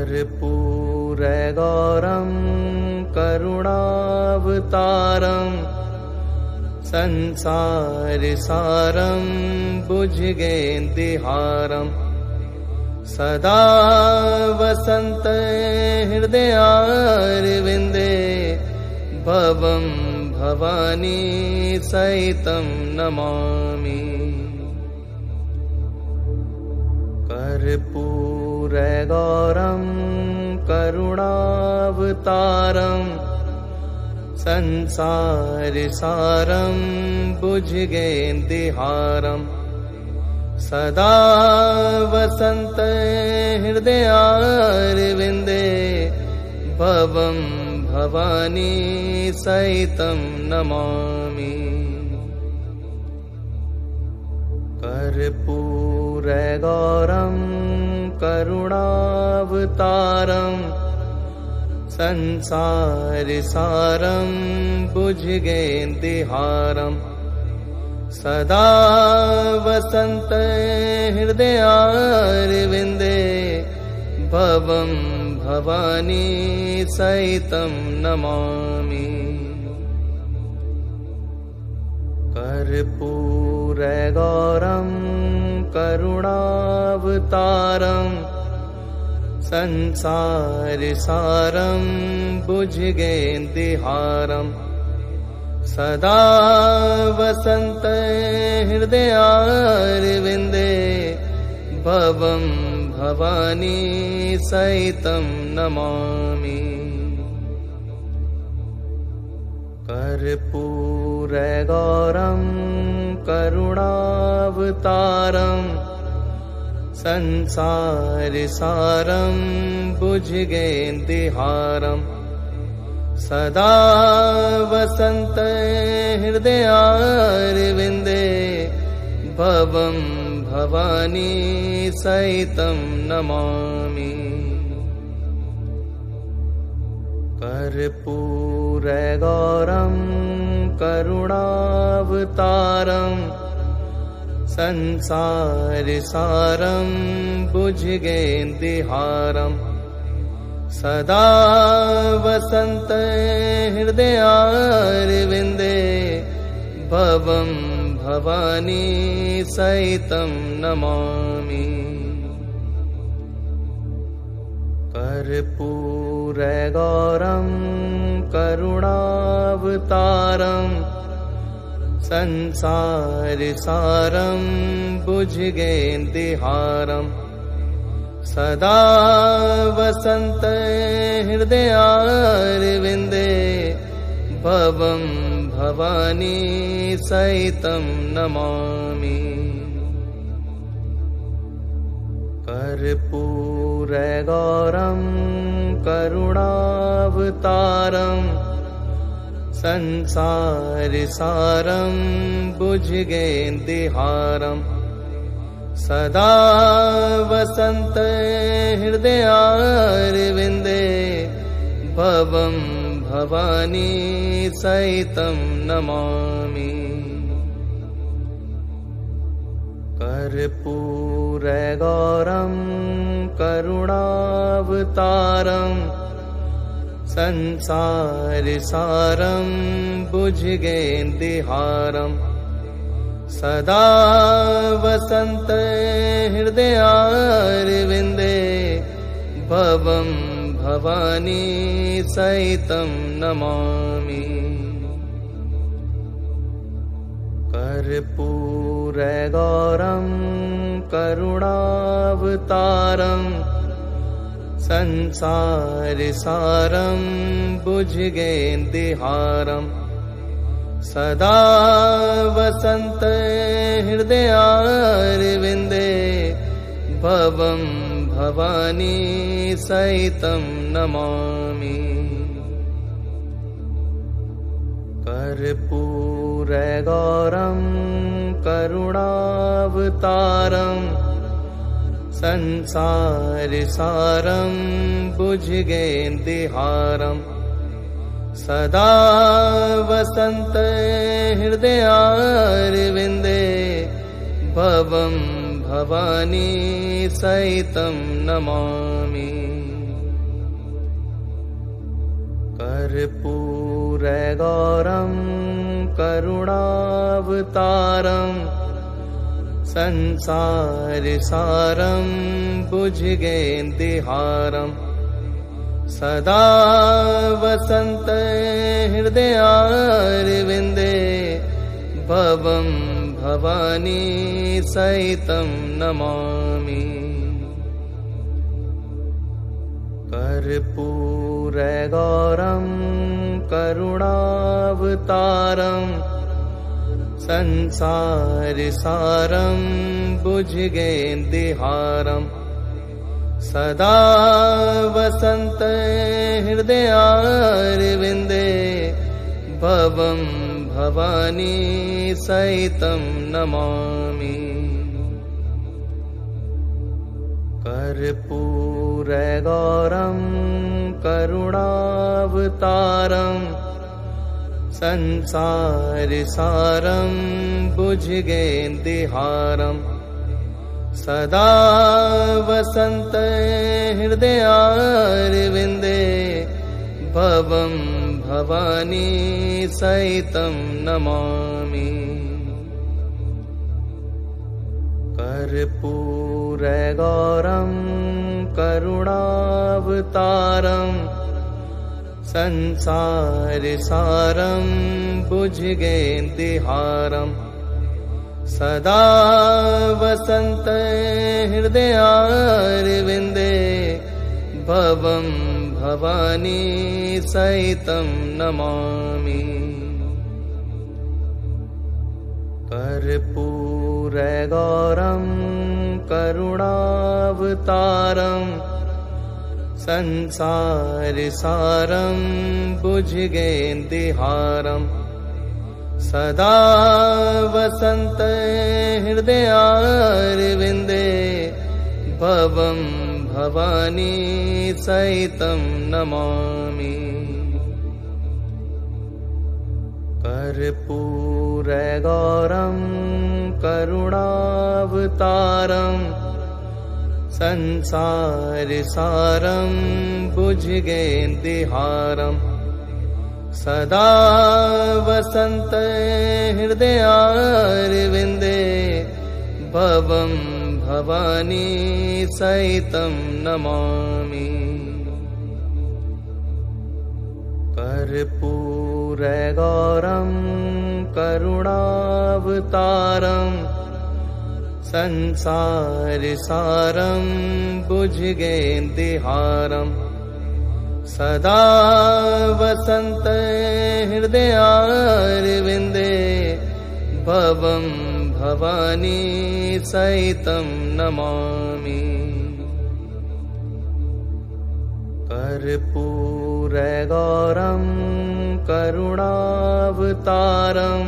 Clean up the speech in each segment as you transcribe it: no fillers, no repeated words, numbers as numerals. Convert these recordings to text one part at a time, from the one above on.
कर्पूरगौरं करुणावतारं संसारसारं भुजगेन्द्रहारं सदा वसन्तं हृदयारविन्दे भवं भवानी सहितं नमामि। कर्पूरगौरं करुणावतारं संसारसारं भुजगेन्द्रहारं सदा वसन्तं हृदयारविन्दे भवं भवानी सहितं नमामि। कर्पूरगौरं करुणावतारं संसारसारं भुजगेन्द्रहारं सदा वसन्तं हृदयारविन्दे भवं भवानी सहितं नमामि। कर्पूरगौरं करुणावतारं संसारसारं भुजगेन्द्रहारं सदा वसन्तं हृदयारविन्दे भवं भवानी सहितं नमामि। कर्पूरगौरं करुणावतारं संसारसारं भुजगेन्द्रहारं सदा वसन्तं हृदयारविन्दे भवं भवानी सहितं नमामि। कर्पूरगौरं करुणावतारं संसारसारं भुजगेन्द्रहारं सदा वसन्तं हृदयारविन्दे भवं भवानी सहितं नमामि। कर्पूरगौरं करुणावतारं संसारसारं भुजगेन्द्रहारं सदा वसन्तं हृदयारविन्दे भवं भवानी सहितं नमामि। कर्पूरगौरं करुणावतारं संसारसारं भुजगेन्द्रहारं सदा वसन्तं हृदयारविन्दे भवं भवानी सहितं नमामि। कर्पूरगौरं करुणावतारं संसारसारं भुजगेन्द्रहारं सदा वसन्तं हृदयारविन्दे भवं भवानी सहितं नमामि। कर्पूरगौरं करुणावतारं संसारसारं भुजगेन्द्रहारं सदा वसन्तं हृदयारविन्दे भवं भवानी सहितं नमामि। कर्पूरगौरं करुणावतारं संसारसारं भुजगेन्द्रहारं सदा वसन्तं हृदयारविन्दे भवं भवानी सहितं नमामि। कर्पूरगौरं करुणावतारं संसारसारं भुजगेन्द्रहारं सदा वसन्तं हृदयारविन्दे भवं भवानी सहितं नमामि। कर्पूरगौरं करुणावतारं संसारसारं भुजगेन्द्रहारं सदा वसन्तं हृदयारविन्दे भवं भवानी सहितं नमामि। कर्पूरगौरं करुणावतारं संसारसारं भुजगेन्द्रहारं सदा वसन्तं हृदयारविन्दे भवं भवानी सहितं नमामि। कर्पूरगौरं करुणावतारं संसारसारं भुजगेन्द्रहारं सदा वसन्तं हृदयारविन्दे भवं भवानी सहितं नमामि। कर्पूरगौरं करुणावतारं संसारसारं भुजगेन्द्रहारं सदा वसन्तं हृदयारविन्दे भवं भवानी सहितं नमामि। कर्पूरगौरं करुणावतारं संसारसारं भुजगेन्द्रहारं सदा वसन्तं हृदयारविन्दे भवं भवानी सहितं नमामि। कर्पूरगौरं करुणावतारं संसारसारं भुजगेन्द्रहारं सदा वसन्तं हृदयारविन्दे भवं भवानी सहितं नमामि। कर्पूरगौरं करुणावतारं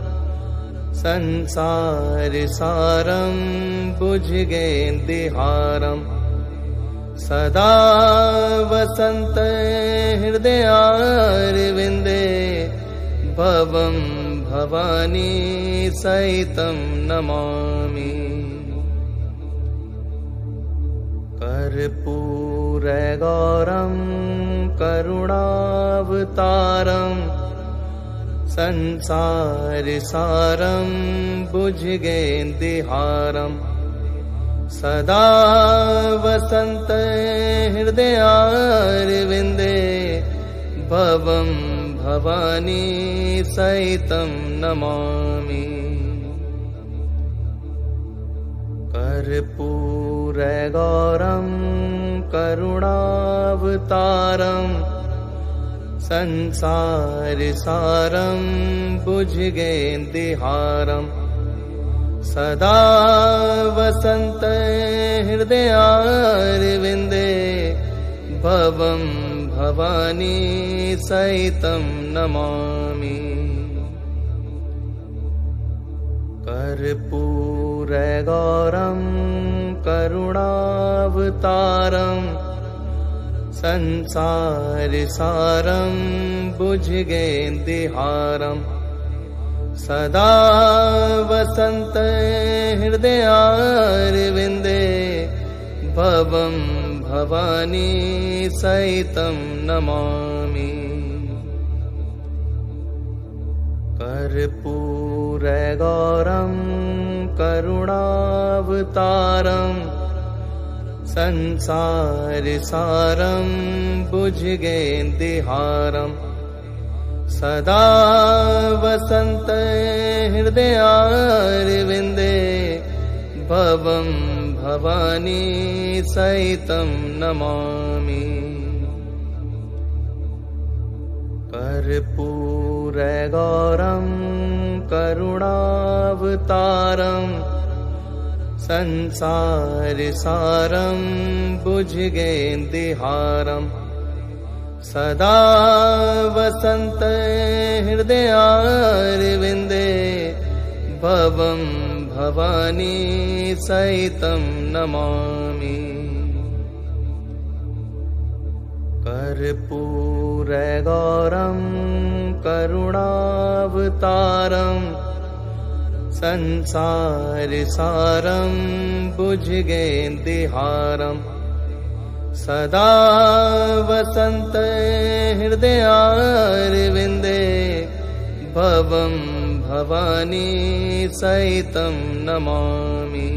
संसारसारं भुजगेन्द्रहारं सदा वसन्तं हृदयारविन्दे भवं भवानी सहितं नमामि। कर्पूरगौरं करुणावतारं संसारसारं भुजगेन्द्रहारं सदा वसन्तं हृदयारविन्दे भवं भवानी सहितं नमामि। कर्पूरगौरं करुणावतारं संसारसारं भुजगेन्द्रहारं सदा वसन्तं हृदयारविन्दे भवं भवानी सहितं नमामि। कर्पूरगौरं करुणावतारं संसारसारं भुजगेन्द्रहारं सदा वसन्तं हृदयारविन्दे भवं भवानी सहितं नमामि। कर्पूरगौरं करुणावतारं संसारसारं भुजगेन्द्रहारं सदा वसन्तहृदयारविन्दे भवं भवानी सहितं नमामि। कर्पूरगौरं करुणावतारं संसारसारं भुजगेन्द्रहारं सदा वसन्तहृदयारविन्दे भवं भवानी सहितं नमामि। कर्पूरगौरं करुणावतारं संसारसारं भुजगेन्द्रहारं सदा वसन्तहृदयारविन्दे भवं भवानी सहितं नमामि।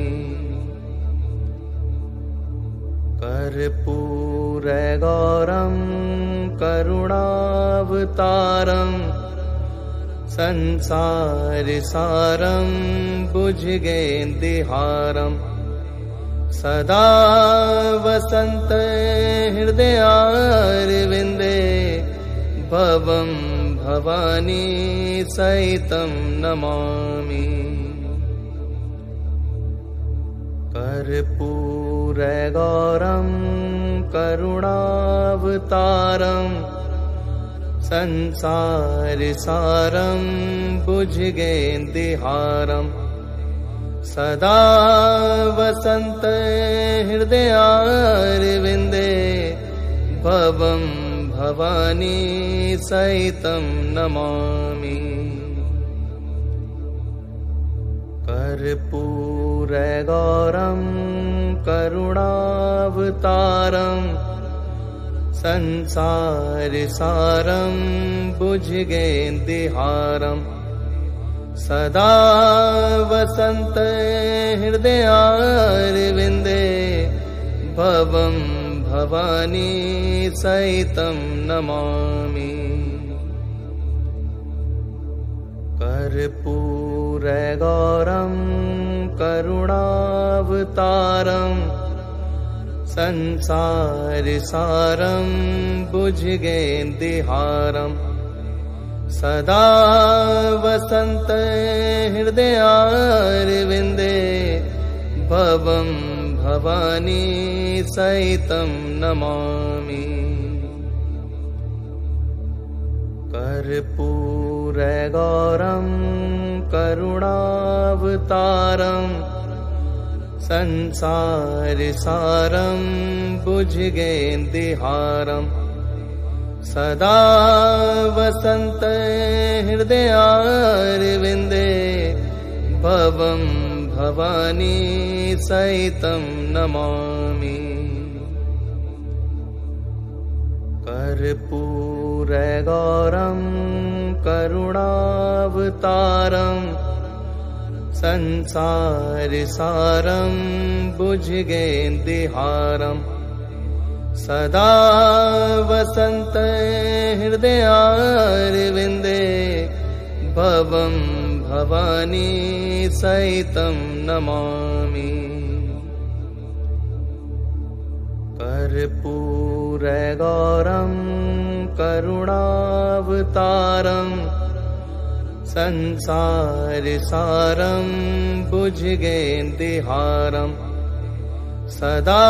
कर्पूरगौरं करुणावतारं संसारसारं भुजगेन्द्रहारं सदा वसन्तहृदयारविन्दे भवं भवानी सहितं नमामि। कर्पूरगौरं करुणावतारं संसारसारं भुजगेन्द्रहारं सदा वसन्तहृदयारविन्दे भवं भवानी सहितं नमामि। कर्पूरगौरं करुणावतारं संसारसारं भुजगेन्द्रहारं सदा वसन्तहृदयारविन्दे भवं भवानी सहितं नमामि। कर्पूरगौरं करुणावतारं संसारसारं भुजगेन्द्रहारं सदा वसन्तहृदयारविन्दे भवं भवानी सहितं नमामि। कर्पूरगौरं करुणावतारं संसारसारं भुजगेन्द्रहारं सदा वसन्तहृदयारविन्दे भवं भवानी सहितं नमामि। कर्पूरगौरं करुणावतारं संसारसारं भुजगेन्द्रहारं सदा वसन्तहृदयारविन्दे भवं भवानी सहितं नमामि। कर्पूरगौरं करुणावतारं संसारसारं भुजगेन्द्रहारं सदा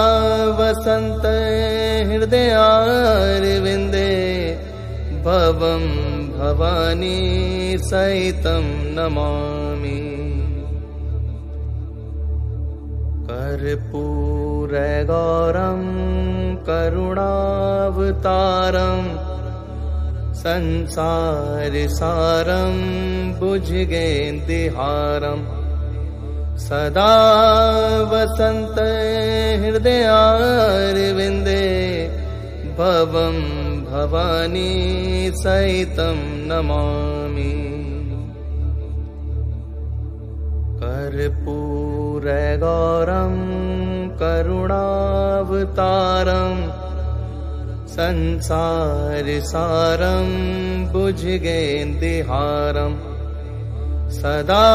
वसन्तहृदयारविन्दे भवं भवानी सहितं नमामि। कर्पूरगौरं करुणावतारं संसारसारं भुजगेन्द्रहारं सदा वसन्तहृदयारविन्दे भवं भवानी सहितं नमामि। कर्पूरगौरं करुणावतारं संसारसारं भुजगेन्द्रहारं सदा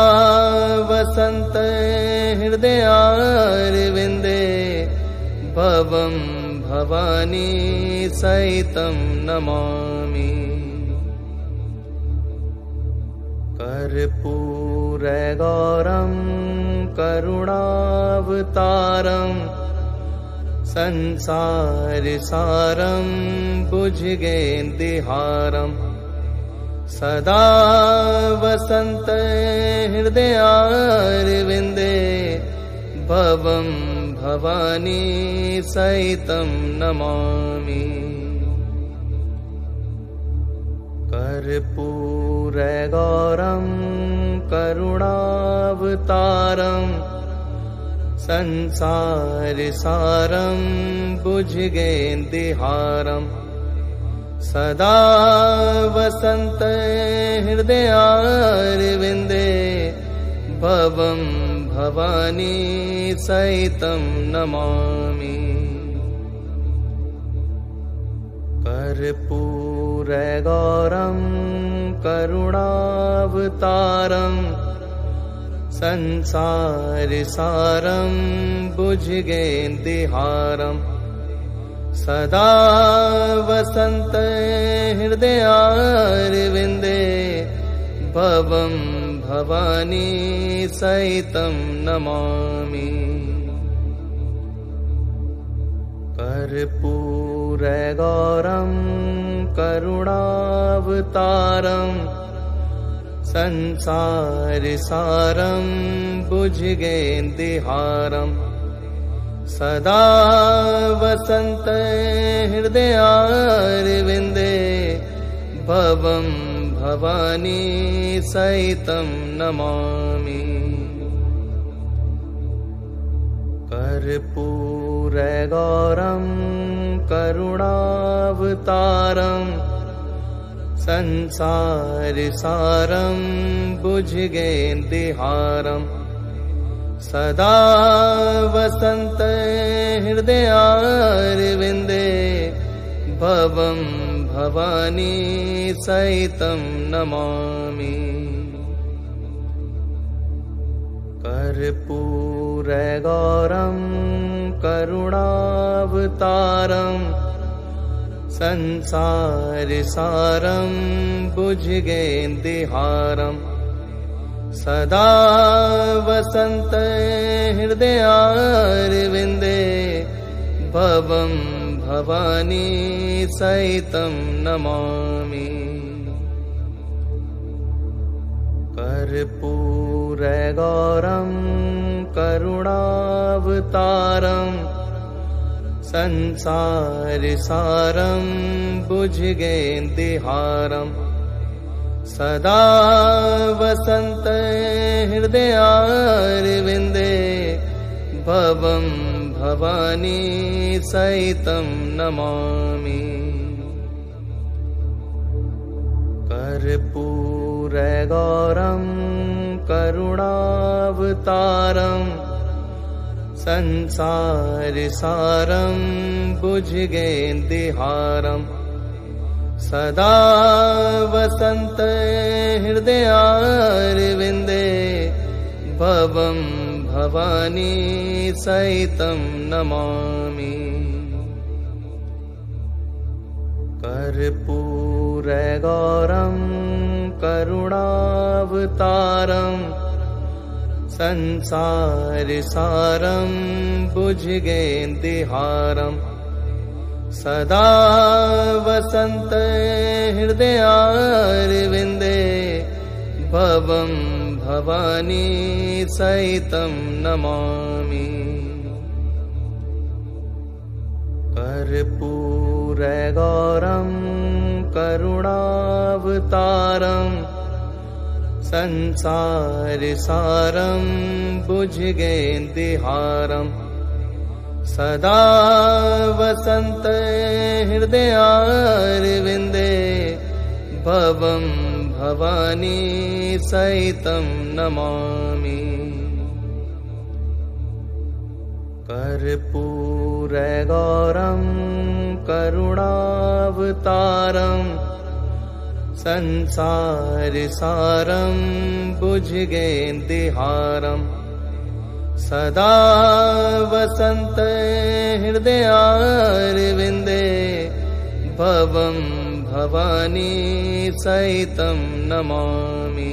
वसन्तं हृदयारविन्दे भवं भवानी सहितं नमामि। कर्पूरगौरं करुणावतारं संसारसारं भुजगेन्द्रहारं सदा वसन्तं हृदयारविन्दे भवं भवानी सहितं नमामि। कर्पूरगौरं करुणावतारं संसारसारं भुजगेन्द्रहारं सदा वसन्तं हृदयारविन्दे भवं भवानी सहितं नमामि। कर्पूरगौरं करुणावतारं संसारसारं भुजगेन्द्रहारं सदा वसन्तं हृदयारविन्दे भवं भवानी सहितं नमामि। कर्पूरगौरं करुणावतारं संसारसारं भुजगेन्द्रहारं सदा वसन्तं हृदयारविन्दे भवं भवानी सहितं नमामि। कर्पूरगौरं करुणावतारं संसारसारं भुजगेन्द्रहारं सदा वसन्तं हृदयारविन्दे भवं भवानी सहितं नमामि। कर्पूरगौरं करुणावतारं संसारसारं भुजगेन्द्रहारं सदा वसन्तं हृदयारविन्दे भवं भवानी सहितं नमामि। कर्पूरगौरं करुणावतारं संसारसारं भुजगेन्द्रहारं सदा वसन्तं हृदयारविन्दे भवं भवानी सहितं नमामि। कर्पूरगौरं करुणावतारं संसारसारं भुजगेन्द्रहारं सदा वसन्तं हृदयारविन्दे भवं भवानी सहितं नमामि। कर्पूरगौरं करुणावतारं संसारसारं भुजगेन्द्रहारं सदा वसन्तं हृदयारविन्दे भवं भवानी सहितं नमामि। कर्पूरगौरं करुणावतारं संसारसारं भुजगेन्द्रहारं सदा वसन्तं हृदयारविन्दे भवं भवानी सहितं नमामि। कर्पूरगौरं करुणावतारं संसारसारं भुजगेन्द्रहारं सदा वसन्तं हृदयारविन्दे भवं भवानी सहितं नमामि।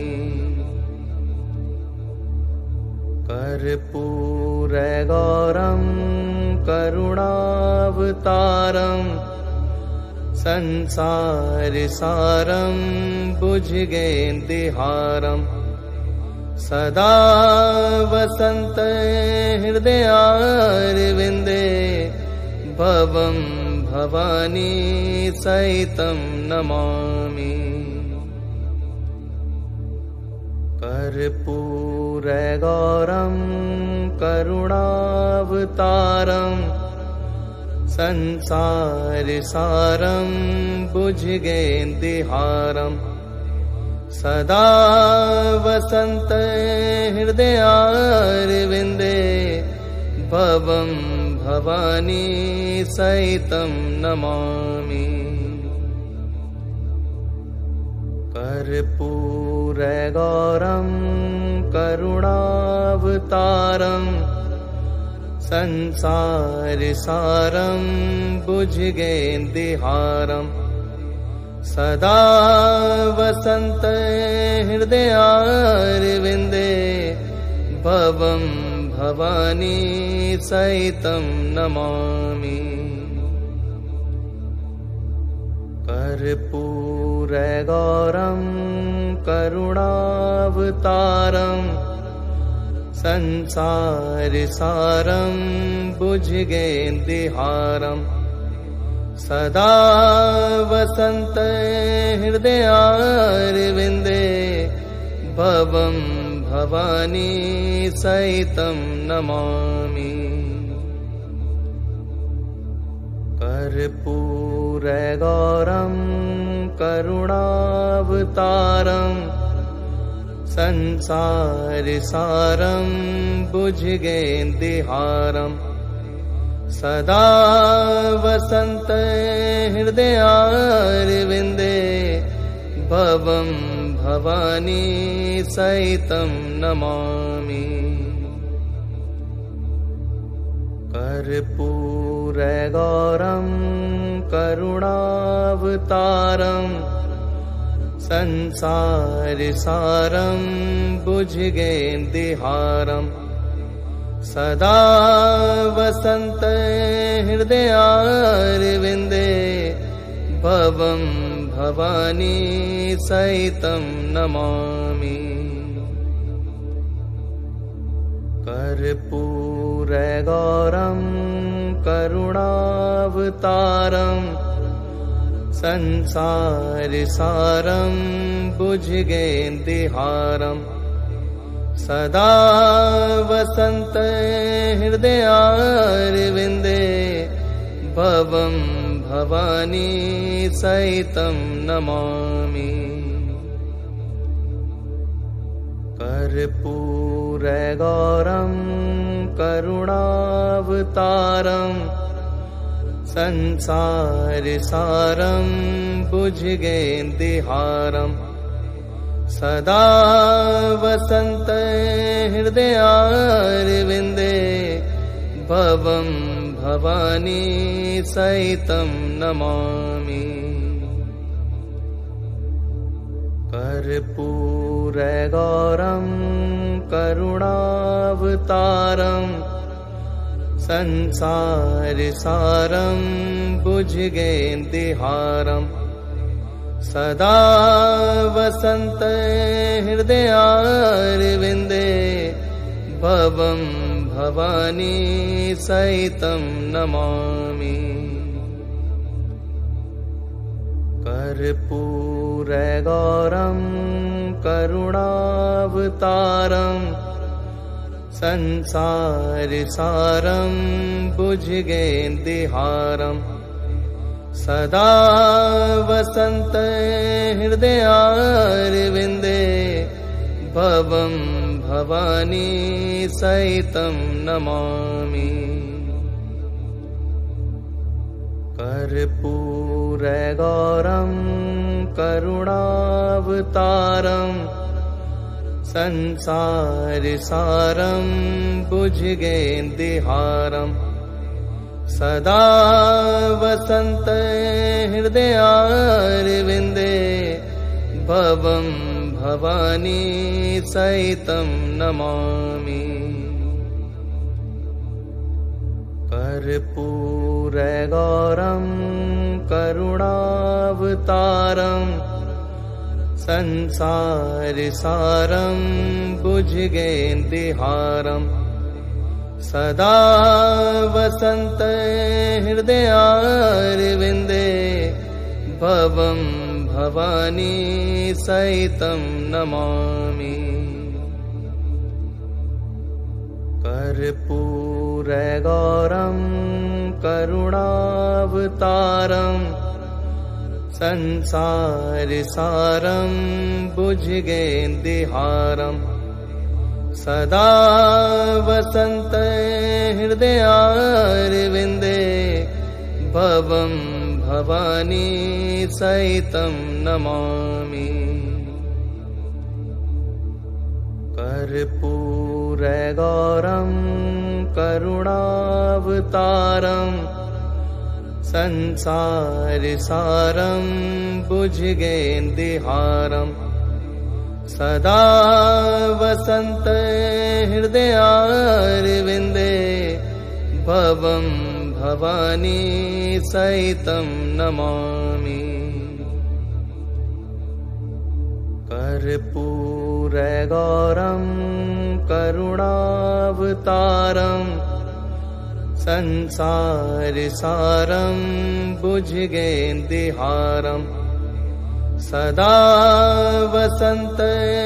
कर्पूरगौरं करुणावतारं संसारसारं भुजगेन्द्रहारं सदा वसन्तं हृदयारविन्दे भवं भवानी सहितं नमामि। कर्पूरगौरं करुणावतारं संसारसारं भुजगेन्द्रहारं सदा वसन्तं हृदयारविन्दे भवं भवानी सहितं नमामि। कर्पूरगौरं करुणावतारं संसारसारं भुजगेन्द्रहारं सदा वसन्तं हृदयारविन्दे भवं भवानी सहितं नमामि। कर्पूरगौरं करुणावतारं संसारसारं भुजगेन्द्रहारं सदा वसन्तं हृदयारविन्दे भवं भवानी सहितं नमामि। कर्पूरगौरं करुणावतारं संसारसारं भुजगेन्द्रहारं सदा वसन्तं हृदयारविन्दे भवं भवानी सहितं नमामि। कर्पूरगौरं करुणावतारं संसारसारं भुजगेन्द्रहारं सदा वसन्तं हृदयारविन्दे भवं भवानी सहितं नमामि। कर्पूरगौरं करुणावतारं संसारसारं भुजगेन्द्रहारं सदा वसन्तं हृदयारविन्दे भवं भवानी सहितं नमामि। कर्पूरगौरं करुणावतारं संसारसारं भुजगेन्द्रहारं सदा वसन्तं हृदयारविन्दे भवं भवानी सहितं नमामि। कर्पूरगौरं करुणावतारं संसारसारं भुजगेन्द्रहारं सदा वसन्तं हृदयारविन्दे भवं भवानी सहितं नमामि। कर्पूरगौरं करुणावतारं संसारसारं भुजगेन्द्रहारं सदा वसन्तं हृदयारविन्दे भवं भवानी सहितं नमामि। कर्पूरगौरं करुणावतारं संसारसारं भुजगेन्द्रहारं सदा वसन्त हृदयारविन्दे भवं भवानी सहितं नमामि। कर्पूरगौरं करुणावतारं संसारसारं भुजगेन्द्रहारं सदा वसन्त हृदयारविन्दे भवं भवानी सहितं नमामि। कर्पूरगौरं करुणावतारं संसारसारं भुजगेन्द्रहारं सदा वसन्त हृदयारविन्दे भवं भवानी सहितं नमामि। कर्पूरगौरं करुणावतारं संसारसारं भुजगेन्द्रहारं सदा वसन्त हृदयारविन्दे भवं भवानी सहितं नमामि। कर्पूरगौरं करुणावतारं संसारसारं भुजगेन्द्रहारं सदा वसन्त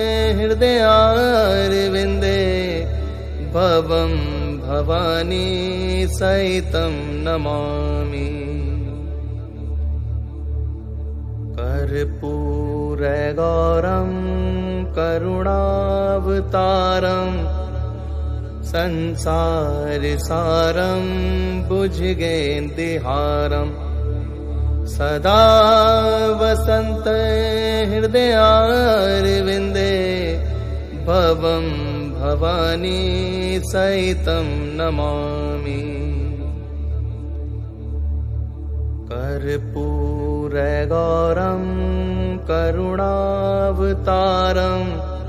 हृदयारविन्दे भवं भवानी सहितं नमामि। कर्पूरगौरं करुणावतारं संसारसारं भुजगेन्द्रहारं सदा वसन्त हृदयारविन्दे भवं भवानी सहितं नमामि। कर्पूरगौरं करुणावतारं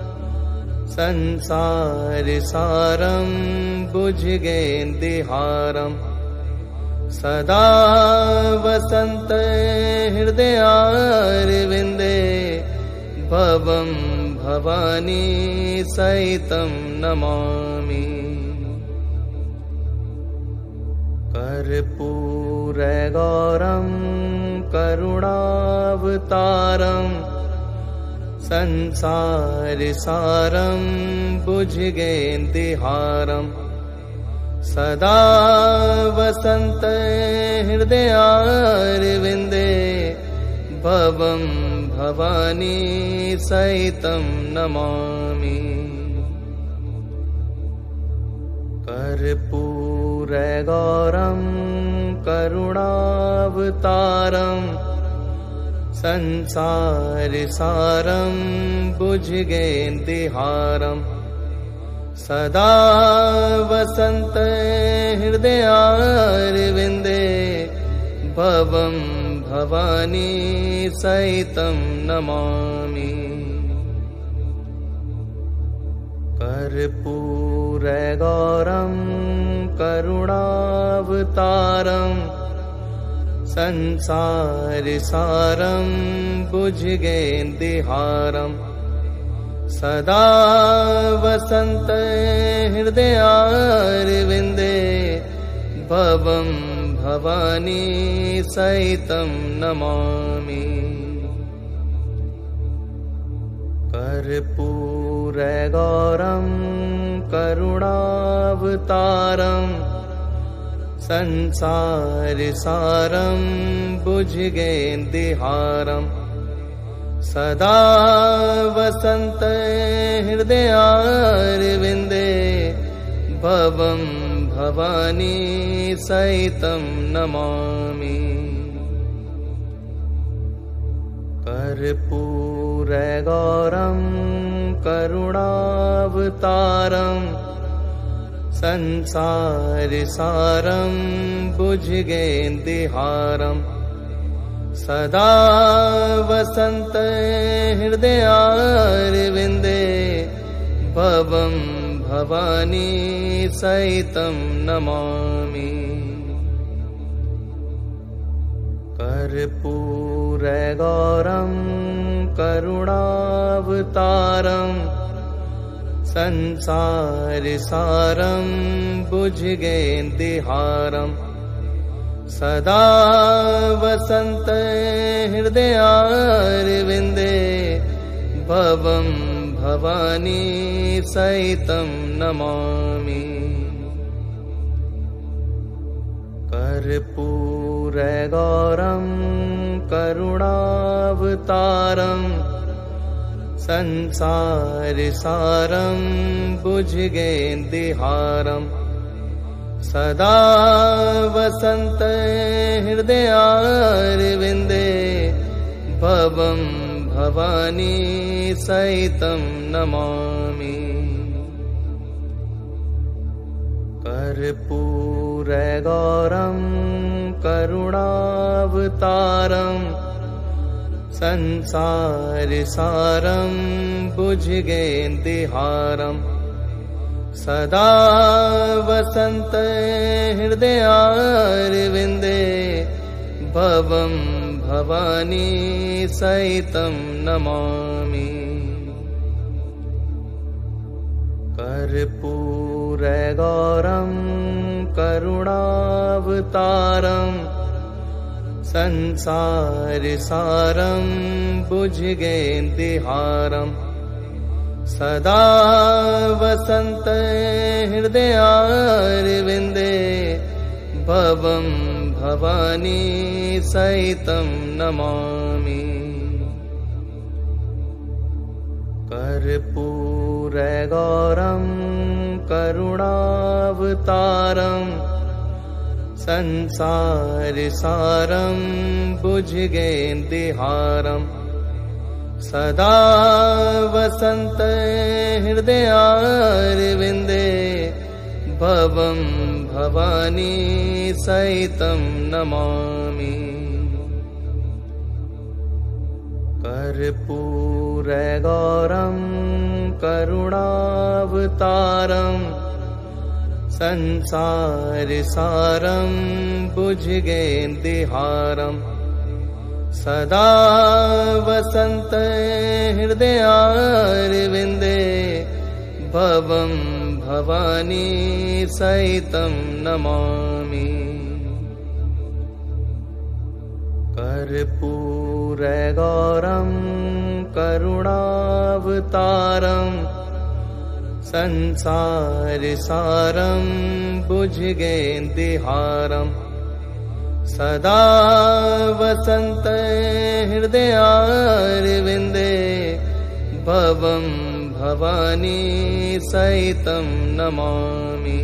संसारसारं भुजगेन्द्रहारं सदा वसन्त हृदयारविन्दे भवं भवानी सहितं नमामि। कर्पूरगौरं करुणावतारं संसारसारं भुजगेन्द्रहारं सदा वसन्त हृदयारविन्दे भवं भवानी सहितं नमामि। कर्पूरगौरं करुणावतारं संसारसारं भुजगेन्द्रहारं सदा वसन्त हृदयारविन्दे भवं भवानी सहितं नमामि। कर्पूरगौरं करुणावतारं संसारसारं भुजगेन्द्रहारं सदा वसन्त हृदयारविन्दे भवं भवानी सहितं नमामि। कर्पूरगौरं करुणावतारं संसारसारं भुजगेन्द्रहारं सदा वसन्त हृदयारविन्दे भवं भवानी सहितं नमामि। कर्पूरगौरं करुणावतारं संसारसारं भुजगेन्द्रहारं सदा वसन्तं हृदयारविन्दे भवं भवानी सहितं नमामि। कर्पूरगौरं करुणावतारं संसारसारं भुजगेन्द्रहारं सदा वसन्तं हृदयारविन्दे भवं भवानी सहितं नमामि। कर्पूरगौरं करुणावतारं संसारसारं भुजगेन्द्रहारं सदा वसन्तं हृदयारविन्दे भवं भवानी सहितं नमामि। कर्पूरगौरं करुणावतारं संसारसारं भुजगेन्द्रहारं सदा वसन्तं हृदयारविन्दे भवं भवानी सहितं नमामि। कर्पूरगौरं करुणावतारं संसारसारं भुजगेन्द्रहारं सदा वसन्तं हृदयारविन्दे भवं भवानी सहितं नमामि। कर्पूरगौरं करुणावतारं संसारसारं भुजगेन्द्रहारं सदा वसन्तं हृदयारविन्दे भवं भवानी सहितं नमामि। कर्पूरगौरं करुणावतारं संसारसारं भुजगेन्द्रहारं सदा वसन्तं हृदयारविन्दे भवं भवानी सहितं नमामि। कर्पूरगौरं करुणावतारं संसारसारं भुजगेन्द्रहारं सदा वसन्तं हृदयारविन्दे भवं भवानी सहितं नमामि।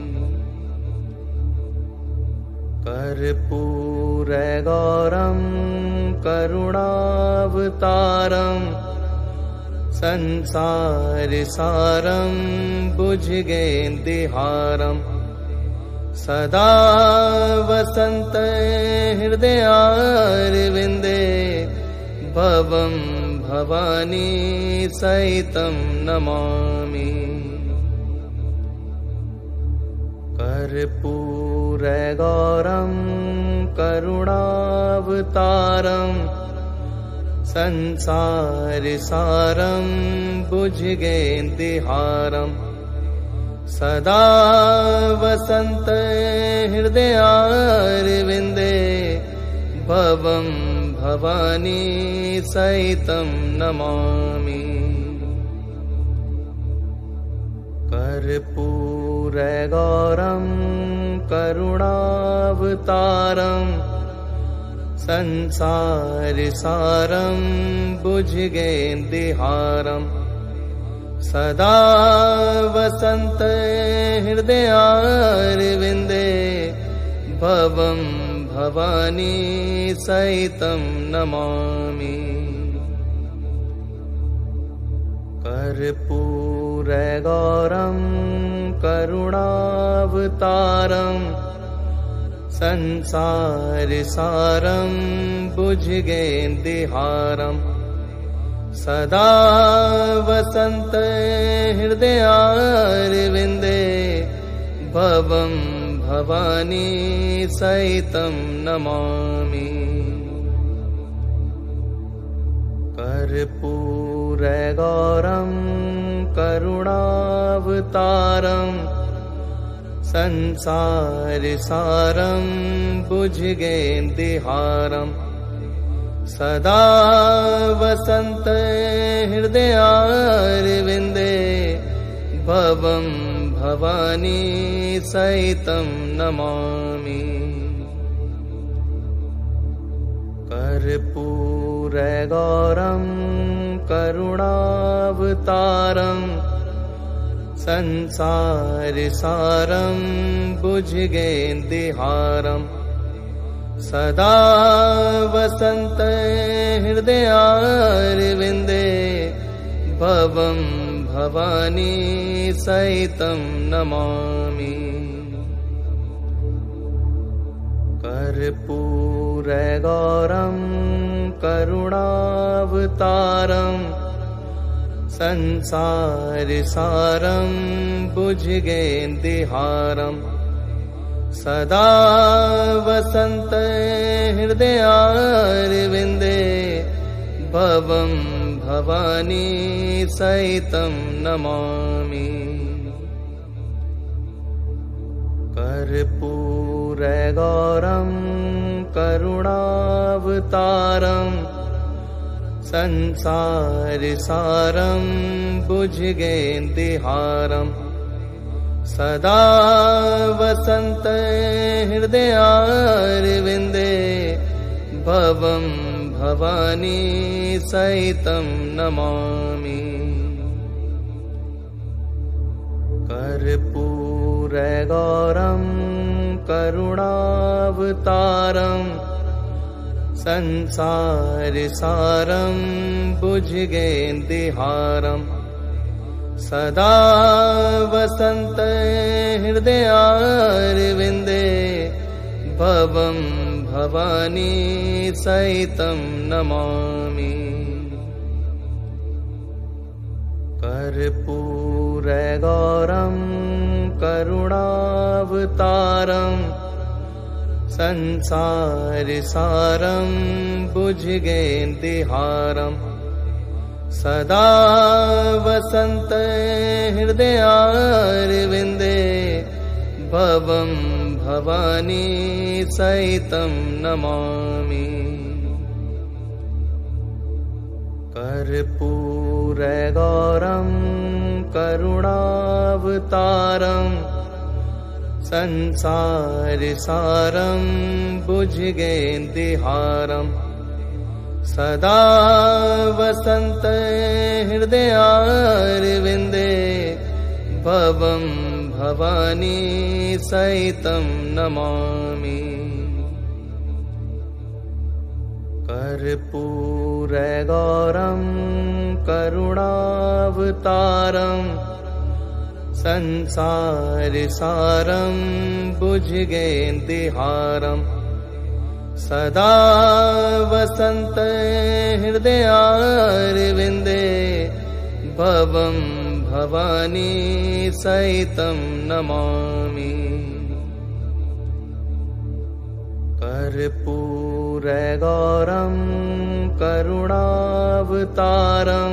कर्पूरगौरं करुणावतारं संसारसारं भुजगेन्द्रहारं सदा वसन्तं हृदयारविन्दे भवं भवानी सहितं नमामि। कर्पूरगौरं करुणावतारं संसारसारं भुजगेन्द्रहारं सदा वसन्तं हृदयारविन्दे भवं भवानी सहितं नमामि। कर्पूरगौरं करुणावतारं संसारसारं भुजगेन्द्रहारं सदा वसन्तं हृदयारविन्दे भवं भवानी सहितं नमामि। कर्पूरगौरं करुणावतारं संसारसारं भुजगेन्द्रहारं सदा वसन्त हृदयारविन्दे भवं भवानी सहितं नमामि। कर्पूरगौरं करुणावतारं संसारसारं भुजगेन्द्रहारं सदा वसन्त हृदयारविन्दे भवं भवानी सहितं नमामि। कर्पूरगौरं करुणावतारं संसारसारं भुजगेन्द्रहारं सदा वसन्त हृदयारविन्दे भवं भवानी सहितं नमामि। कर्पूरगौरं करुणावतारं संसारसारं भुजगेन्द्रहारं सदा वसन्त हृदयारविन्दे भवं भवानी सहितं नमामि। कर्पूरगौरं करुणावतारं संसारसारं भुजगेन्द्रहारं सदा वसन्त हृदयारविन्दे भवं भवानी सहितं नमामि। कर्पूरगौरं करुणावतारं संसारसारं भुजगेन्द्रहारं सदा वसन्त हृदयारविन्दे भवं भवानी सहितं नमामि। कर्पूरगौरं करुणावतारं संसारसारं भुजगेन्द्रहारं सदा वसन्त हृदयारविन्दे भवं भवानी सहितं नमामि। कर्पूरगौरं करुणावतारं संसारसारं भुजगेन्द्रहारं सदा वसन्त हृदयारविन्दे भवं भवानी सहितं नमामि। कर्पूरगौरं करुणावतारं संसारसारं भुजगेन्द्रहारं सदा वसन्त हृदयारविन्दे भवं भवानी सहितं नमामि। कर्पूरगौरं करुणावतारं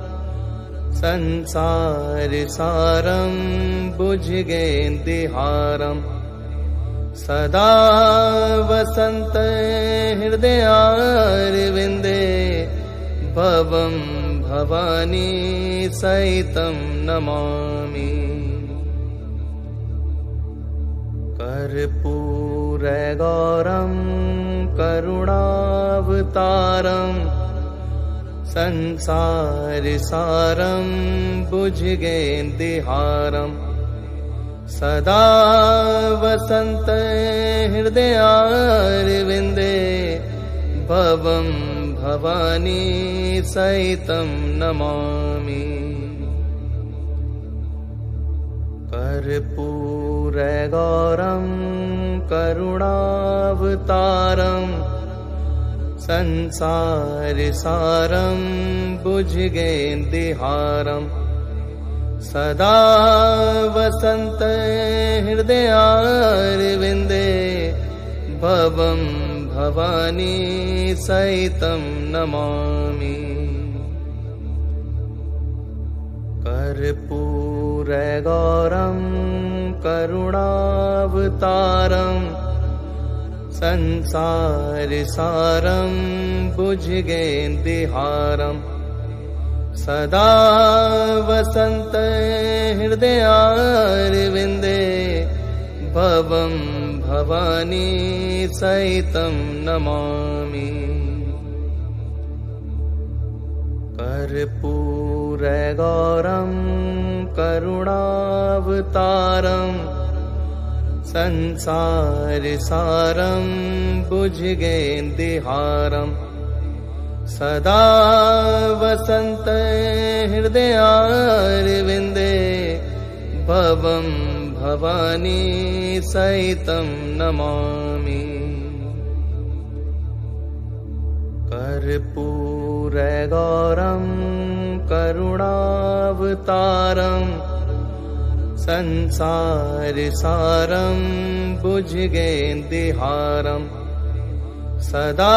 संसारसारं भुजगेन्द्रहारं सदा वसन्त हृदयारविन्दे भवं भवानी सहितं नमामि। कर्पूरगौरं करुणावतारं संसारसारं भुजगेन्द्रहारं सदा वसन्त हृदयारविन्दे भवं भवानी सहितं नमामि। कर्पूरगौरं करुणावतारं संसारसारं भुजगेन्द्रहारं सदा वसन्तं हृदयारविन्दे भवं भवानी सहितं नमामि। कर्पूरगौरं करुणावतारं संसारसारं भुजगेन्द्रहारं सदा वसन्तं हृदयारविन्दे भवं भवानी सहितं नमामि। कर्पूरगौरं करुणावतारं संसारसारं भुजगेन्द्रहारं सदा वसन्तं हृदयारविन्दे भवं भवानी सहितं नमामि। कर्पूरगौरं करुणावतारं संसारसारं भुजगेन्द्रहारं सदा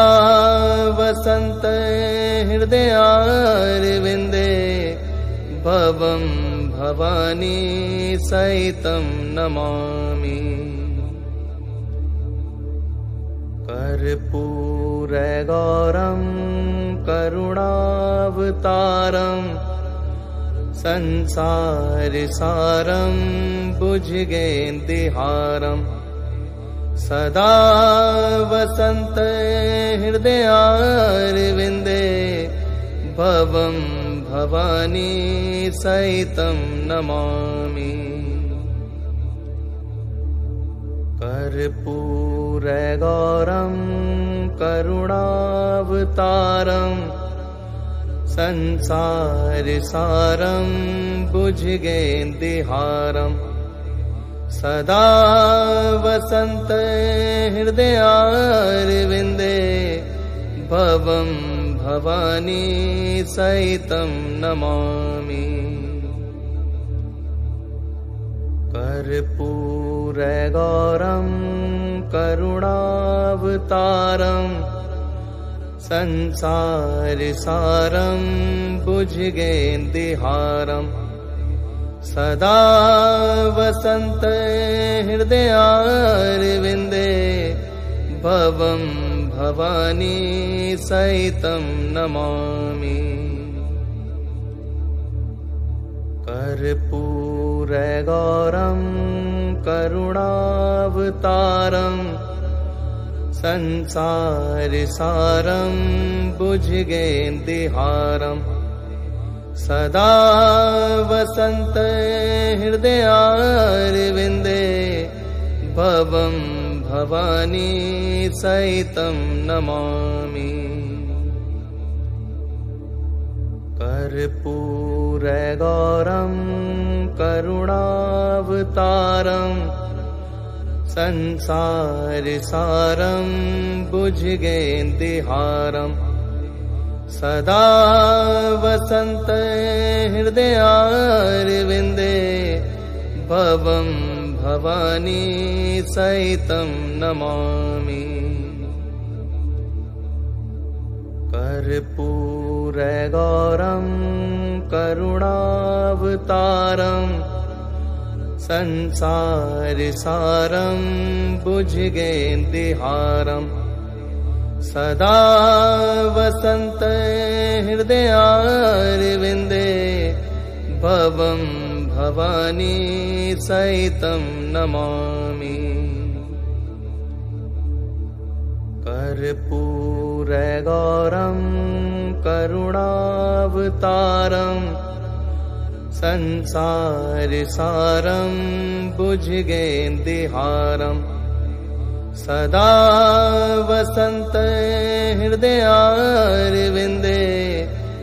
वसन्तं हृदयारविन्दे भवं भवानी सहितं नमामि। कर्पूरगौरं करुणावतारं संसारसारं भुजगेन्द्रहारं सदा वसन्तं हृदयारविन्दे भवं भवानी सहितं नमामि। कर्पूरगौरं करुणावतारं संसारसारं भुजगेन्द्रहारं सदा वसन्तं हृदयारविन्दे भवं भवानी सहितं नमामि। कर्पूरगौरं करुणावतारं संसारसारं भुजगेन्द्रहारं सदा वसन्तं हृदयारविन्दे भवं भवानी सहितं नमामि। कर्पूरगौरं करुणावतारं संसारसारं भुजगेन्द्रहारं सदा वसन्तं हृदयारविन्दे भवं भवानी सहितं नमामि। कर्पूरगौरं करुणावतारं संसारसारं भुजगेन्द्रहारं सदा वसन्तं हृदयारविन्दे भवं भवानी सहितं नमामि। कर्पूरगौरं करुणावतारं संसारसारं भुजगेन्द्रहारं सदा वसन्तं हृदयारविन्दे भवं भवानी सहितं नमामि। कर्पूरगौरं करुणावतारं संसारसारं भुजगेन्द्रहारं सदा वसन्तं हृदयारविन्दे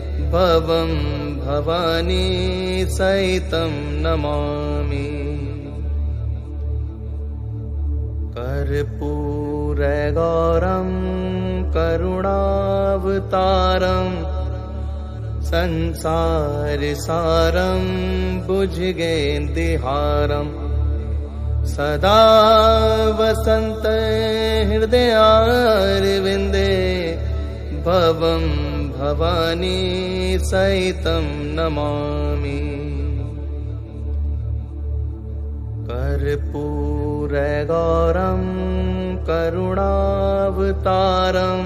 भवं भवानी सहितं नमामि। कर्पूरगौरं करुणावतारं संसारसारं भुजगेन्द्रहारं सदा वसन्तं हृदयारविन्दे भवं भवानी सहितं नमामि। कर्पूरगौरं करुणावतारं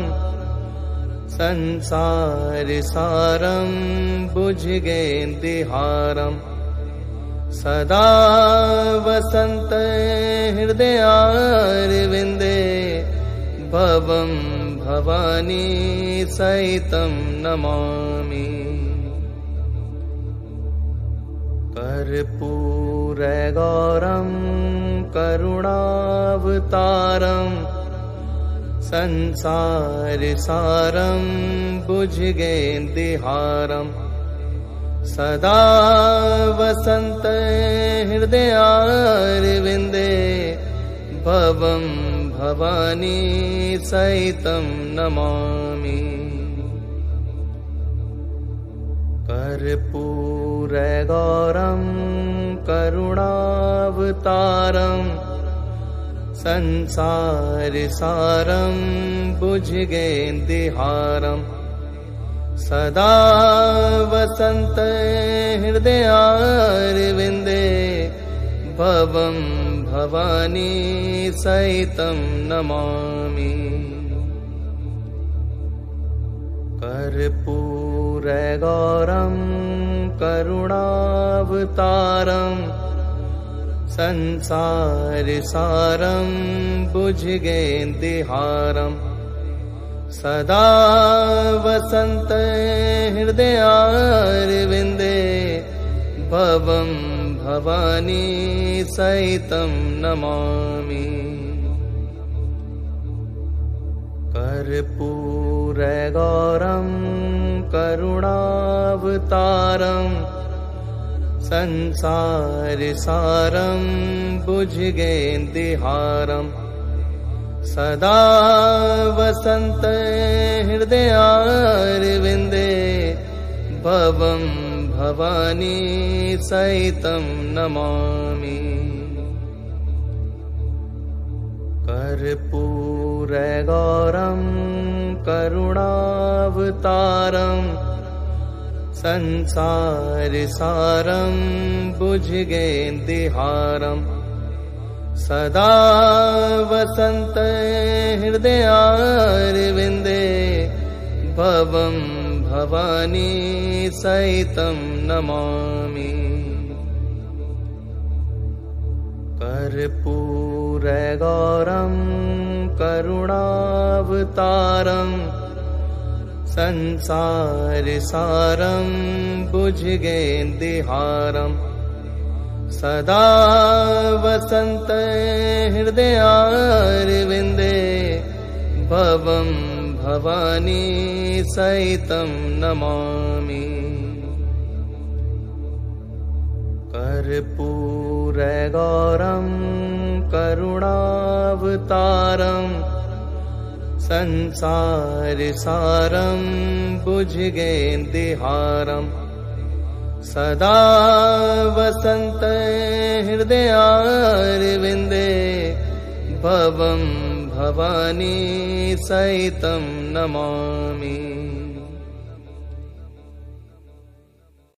संसारसारं भुजगेन्द्रहारं सदा वसन्तं हृदयारविन्दे भवं भवानी सहितं नमामि। कर्पूरगौरं करुणावतारं संसारसारं भुजगेन्द्रहारं सदा वसन्तं हृदयारविन्दे भवं भवानी सहितं नमामि। कर्पूरगौरं करुणावतारं संसारसारं भुजगेन्द्रहारं सदा वसन्तं हृदयारविन्दे भवं भवानी सहितं नमामि। कर्पूरगौरं करुणावतारं संसारसारं भुजगेन्द्रहारं सदा वसन्तं हृदयारविन्दे भवं भवानी सहितं नमामि। कर्पूरगौरं करुणावतारं संसारसारं भुजगेन्द्रहारं सदा वसन्तं हृदयारविन्दे भवं भवानी सहितं नमामि। कर्पूरगौरं करुणावतारं संसारसारं भुजगेन्द्रहारं सदा वसन्तं हृदयारविन्दे भवं भवानी सहितं नमामि। कर्पूरगौरं करुणावतारं संसारसारं भुजगेन्द्रहारं सदा वसन्तं हृदयारविन्दे भवं भवानी सहितं नमामि। कर्पूरगौरं करुणावतारं संसारसारं भुजगेन्द्रहारं सदा वसन्तं हृदयारविन्दे भवं भवानी सहितं नमामि।